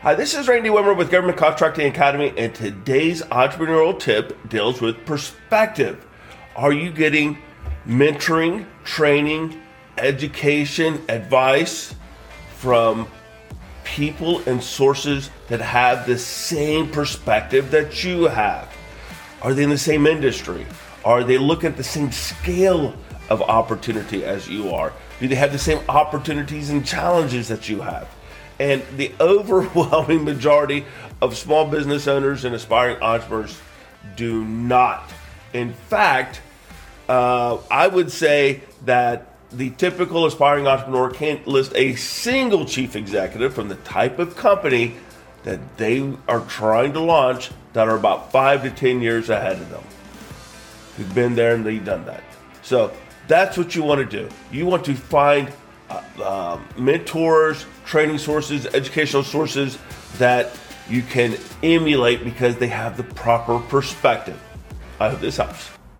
Hi, this is Randy Wimmer with Government Contracting Academy, and today's entrepreneurial tip deals with perspective. Are you getting mentoring, training, education, advice from people and sources that have the same perspective that you have? Are they in the same industry? Are they looking at the same scale of opportunity as you are? Do they have the same opportunities and challenges that you have? And the overwhelming majority of small business owners and aspiring entrepreneurs do not. In fact, I would say that the typical aspiring entrepreneur can't list a single chief executive from the type of company that they are trying to launch that are about 5 to 10 years ahead of them. Who've been there and they've done that. So that's what you want to do. You want to find mentors, training sources, educational sources that you can emulate because they have the proper perspective. I hope this helps.